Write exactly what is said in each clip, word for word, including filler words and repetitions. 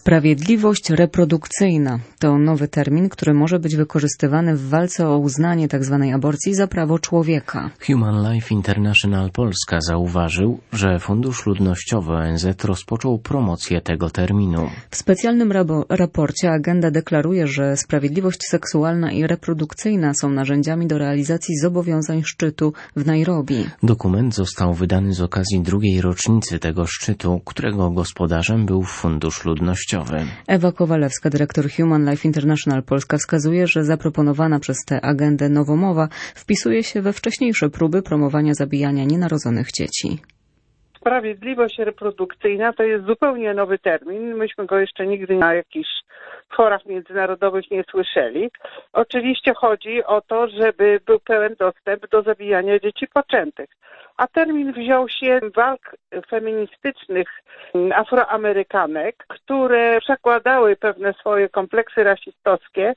Sprawiedliwość reprodukcyjna to nowy termin, który może być wykorzystywany w walce o uznanie tzw. aborcji za prawo człowieka. Human Life International Polska zauważył, że Fundusz Ludnościowy O N Z rozpoczął promocję tego terminu. W specjalnym rabo- raporcie agenda deklaruje, że sprawiedliwość seksualna i reprodukcyjna są narzędziami do realizacji zobowiązań szczytu w Nairobi. Dokument został wydany z okazji drugiej rocznicy tego szczytu, którego gospodarzem był Fundusz Ludnościowy. Ewa Kowalewska, dyrektor Human Life International Polska, wskazuje, że zaproponowana przez tę agendę nowomowa wpisuje się we wcześniejsze próby promowania zabijania nienarodzonych dzieci. Sprawiedliwość reprodukcyjna to jest zupełnie nowy termin. Myśmy go jeszcze nigdy na jakichś forach międzynarodowych nie słyszeli. Oczywiście chodzi o to, żeby był pełen dostęp do zabijania dzieci poczętych. A termin wziął się z walk feministycznych Afroamerykanek, które przekładały pewne swoje kompleksy rasistowskie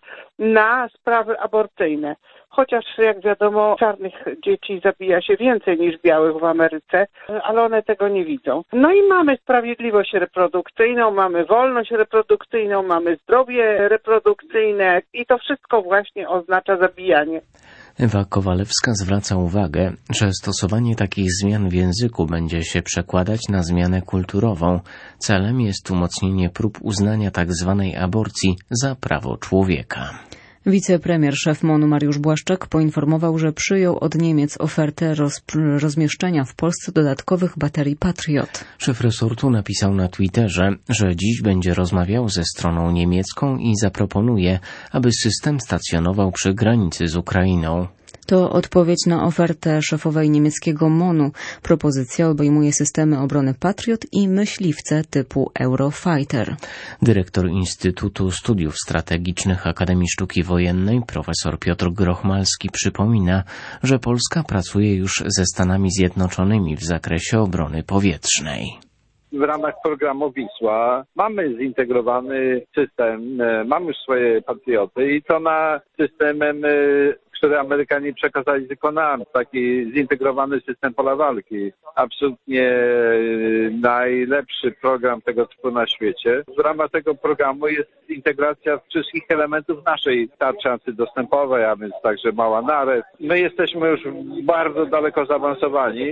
na sprawy aborcyjne. Chociaż, jak wiadomo, czarnych dzieci zabija się więcej niż białych w Ameryce, ale one tego nie widzą. No i mamy sprawiedliwość reprodukcyjną, mamy wolność reprodukcyjną, mamy zdrowie reprodukcyjne i to wszystko właśnie oznacza zabijanie. Ewa Kowalewska zwraca uwagę, że stosowanie takich zmian w języku będzie się przekładać na zmianę kulturową. Celem jest umocnienie prób uznania tzw. aborcji za prawo człowieka. Wicepremier, szef MON-u Mariusz Błaszczak poinformował, że przyjął od Niemiec ofertę roz, rozmieszczenia w Polsce dodatkowych baterii Patriot. Szef resortu napisał na Twitterze, że dziś będzie rozmawiał ze stroną niemiecką i zaproponuje, aby system stacjonował przy granicy z Ukrainą. To odpowiedź na ofertę szefowej niemieckiego MON-u. Propozycja obejmuje systemy obrony Patriot i myśliwce typu Eurofighter. Dyrektor Instytutu Studiów Strategicznych Akademii Sztuki Wojennej profesor Piotr Grochmalski przypomina, że Polska pracuje już ze Stanami Zjednoczonymi w zakresie obrony powietrznej. W ramach programu Wisła mamy zintegrowany system, mamy już swoje patrioty i to na systemem, który Amerykanie przekazali tylko nam, taki zintegrowany system pola walki. Absolutnie najlepszy program tego typu na świecie. W ramach tego programu jest integracja wszystkich elementów naszej tarczy antydostępowej, a więc także mała narew. My jesteśmy już bardzo daleko zaawansowani.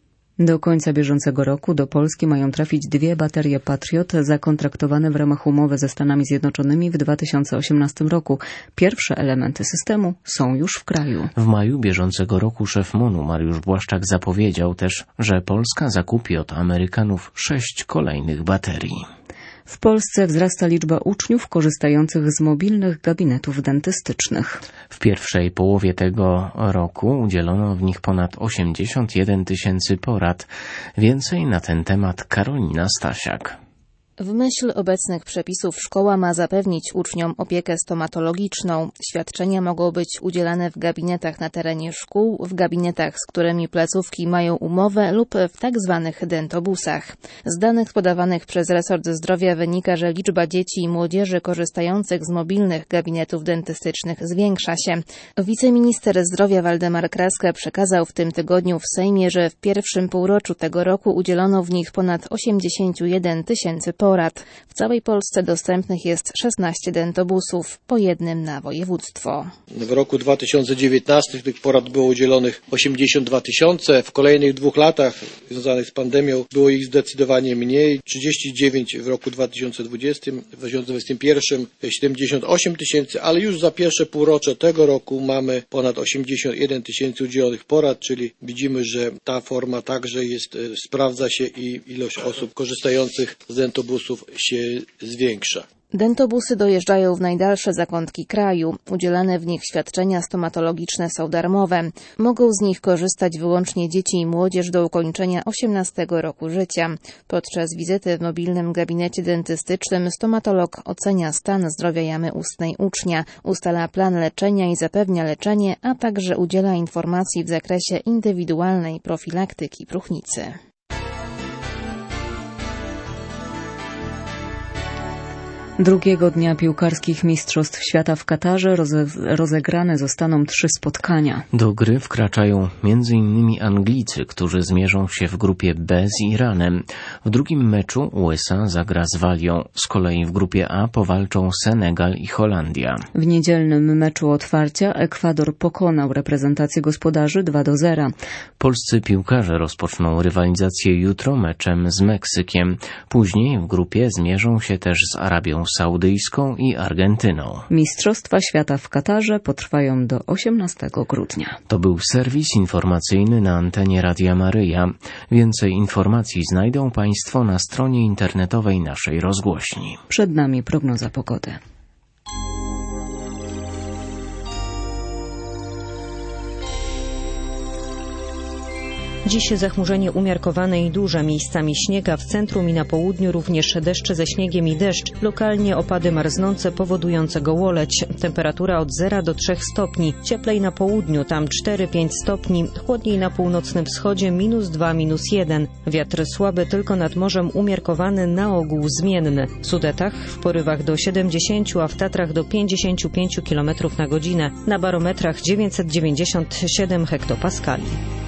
Do końca bieżącego roku do Polski mają trafić dwie baterie Patriot zakontraktowane w ramach umowy ze Stanami Zjednoczonymi w dwa tysiące osiemnastym roku. Pierwsze elementy systemu są już w kraju. W maju bieżącego roku szef MON-u Mariusz Błaszczak zapowiedział też, że Polska zakupi od Amerykanów sześć kolejnych baterii. W Polsce wzrasta liczba uczniów korzystających z mobilnych gabinetów dentystycznych. W pierwszej połowie tego roku udzielono w nich ponad osiemdziesiąt jeden tysięcy porad. Więcej na ten temat Karolina Stasiak. W myśl obecnych przepisów szkoła ma zapewnić uczniom opiekę stomatologiczną. Świadczenia mogą być udzielane w gabinetach na terenie szkół, w gabinetach, z którymi placówki mają umowę lub w tak zwanych dentobusach. Z danych podawanych przez resort zdrowia wynika, że liczba dzieci i młodzieży korzystających z mobilnych gabinetów dentystycznych zwiększa się. Wiceminister zdrowia Waldemar Kraska przekazał w tym tygodniu w Sejmie, że w pierwszym półroczu tego roku udzielono w nich ponad osiemdziesiąt jeden tysięcy porad. W całej Polsce dostępnych jest szesnaście dentobusów, po jednym na województwo. W roku dwa tysiące dziewiętnastym tych porad było udzielonych osiemdziesiąt dwa tysiące. W kolejnych dwóch latach związanych z pandemią było ich zdecydowanie mniej. trzydzieści dziewięć w roku dwa tysiące dwudziestym, w dwa tysiące dwudziestym pierwszym siedemdziesiąt osiem tysięcy, ale już za pierwsze półrocze tego roku mamy ponad osiemdziesiąt jeden tysięcy udzielonych porad, czyli widzimy, że ta forma także jest, sprawdza się i ilość osób korzystających z dentobusów się zwiększa. Dentobusy dojeżdżają w najdalsze zakątki kraju. Udzielane w nich świadczenia stomatologiczne są darmowe. Mogą z nich korzystać wyłącznie dzieci i młodzież do ukończenia osiemnastego roku życia. Podczas wizyty w mobilnym gabinecie dentystycznym stomatolog ocenia stan zdrowia jamy ustnej ucznia, ustala plan leczenia i zapewnia leczenie, a także udziela informacji w zakresie indywidualnej profilaktyki próchnicy. Drugiego dnia piłkarskich Mistrzostw Świata w Katarze roze- rozegrane zostaną trzy spotkania. Do gry wkraczają między innymi Anglicy, którzy zmierzą się w grupie B z Iranem. W drugim meczu U S A zagra z Walią. Z kolei w grupie A powalczą Senegal i Holandia. W niedzielnym meczu otwarcia Ekwador pokonał reprezentację gospodarzy dwa do zera. Polscy piłkarze rozpoczną rywalizację jutro meczem z Meksykiem. Później w grupie zmierzą się też z Arabią Saudyjską i Argentyną. Mistrzostwa Świata w Katarze potrwają do osiemnastego grudnia. To był serwis informacyjny na antenie Radia Maryja. Więcej informacji znajdą Państwo na stronie internetowej naszej rozgłośni. Przed nami prognoza pogody. Dziś zachmurzenie umiarkowane i duże, miejscami śniega, w centrum i na południu również deszcze ze śniegiem i deszcz, lokalnie opady marznące powodujące gołoleć. Temperatura od zera do trzech stopni, cieplej na południu, tam cztery pięć stopni, chłodniej na północnym wschodzie minus dwa, minus jeden. Wiatr słaby tylko nad morzem, umiarkowany, na ogół zmienny. W Sudetach w porywach do siedemdziesięciu, a w Tatrach do pięćdziesięciu pięciu kilometrów na godzinę. Na barometrach dziewięćset dziewięćdziesiąt siedem hektopaskali.